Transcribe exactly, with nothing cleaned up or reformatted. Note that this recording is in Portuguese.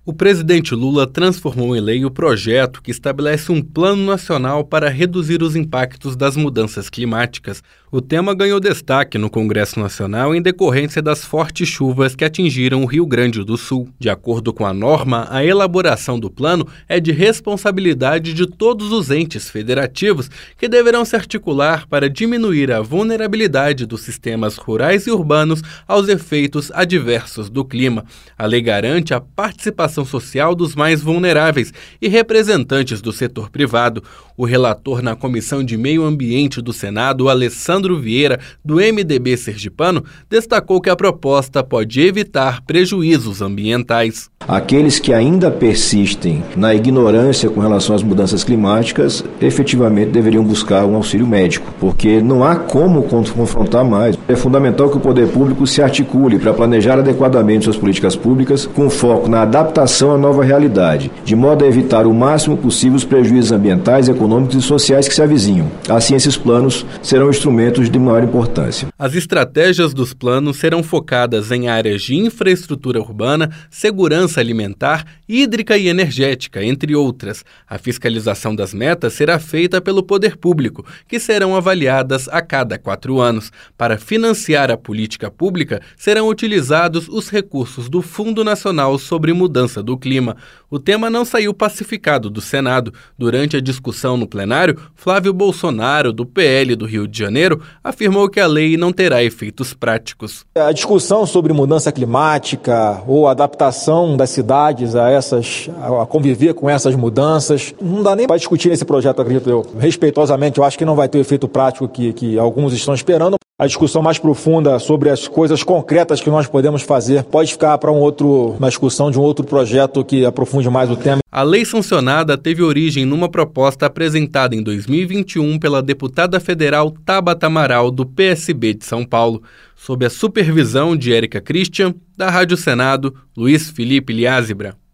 O presidente Lula transformou em lei o projeto que estabelece um plano nacional para reduzir os impactos das mudanças climáticas. O tema ganhou destaque no Congresso Nacional em decorrência das fortes chuvas que atingiram o Rio Grande do Sul. De acordo com a norma, a elaboração do plano é de responsabilidade de todos os entes federativos, que deverão se articular para diminuir a vulnerabilidade dos sistemas rurais e urbanos aos efeitos adversos do clima. A lei garante a participação social dos mais vulneráveis e representantes do setor privado. O relator na Comissão de Meio Ambiente do Senado, Alessandro Vieira, do M D B sergipano, destacou que a proposta pode evitar prejuízos ambientais. Aqueles que ainda persistem na ignorância com relação às mudanças climáticas, efetivamente deveriam buscar um auxílio médico, porque não há como confrontar mais. É fundamental que o poder público se articule para planejar adequadamente suas políticas públicas, com foco na adaptação à nova realidade, de modo a evitar o máximo possível os prejuízos ambientais, econômicos e sociais que se avizinham. Assim, esses planos serão instrumentos de maior importância. As estratégias dos planos serão focadas em áreas de infraestrutura urbana, segurança alimentar, hídrica e energética, entre outras. A fiscalização das metas será feita pelo poder público, que serão avaliadas a cada quatro anos. Para financiar a política pública, serão utilizados os recursos do Fundo Nacional sobre Mudança do Clima. O tema não saiu pacificado do Senado. Durante a discussão no plenário, Flávio Bolsonaro, do P L do Rio de Janeiro, afirmou que a lei não terá efeitos práticos. A discussão sobre mudança climática ou adaptação das cidades a essas, a conviver com essas mudanças, não dá nem para discutir esse projeto, acredito eu. Respeitosamente, eu acho que não vai ter o efeito prático que, que alguns estão esperando. A discussão mais profunda sobre as coisas concretas que nós podemos fazer pode ficar para um outro, uma discussão de um outro projeto que aprofunde mais o tema. A lei sancionada teve origem numa proposta apresentada em dois mil e vinte e um pela deputada federal Tabata Amaral, do P S B de São Paulo, sob a supervisão de Érica Christian, da Rádio Senado, Luiz Felipe Liázebra.